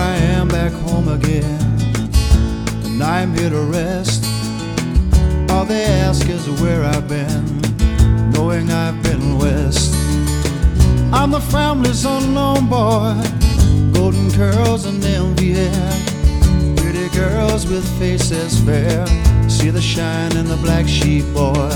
I am back home again, and I'm here to rest. All they ask is where I've been, knowing I've been west. I'm the family's unknown boy, golden curls and envy hair, pretty girls with faces fair, see the shine in the black sheep, boy.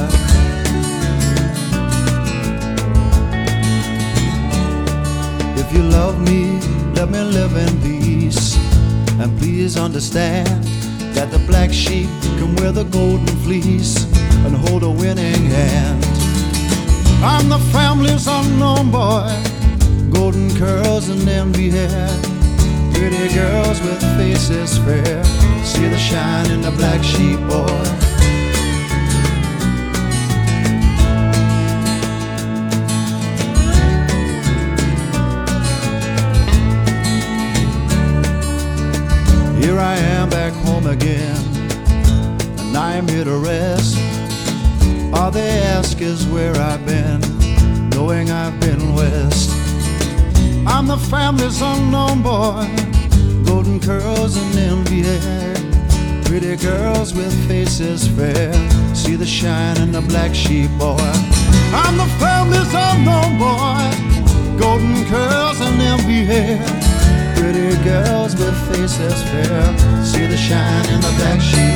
If you love me, let me live in peace, and please understand that the black sheep can wear the golden fleece and hold a winning hand. I'm the family's unknown boy, golden curls and envy hair, pretty girls with faces fair, see the shine in the black sheep, boy. Here I am back home again, and I'm here to rest. All they ask is where I've been, knowing I've been west. I'm the family's unknown boy, golden curls and envy hair, pretty girls with faces fair, see the shine in the black sheep, boy. I'm the family's unknown boy, golden curls and envy hair, pretty girls with faces fair, see the shine in the black sheep.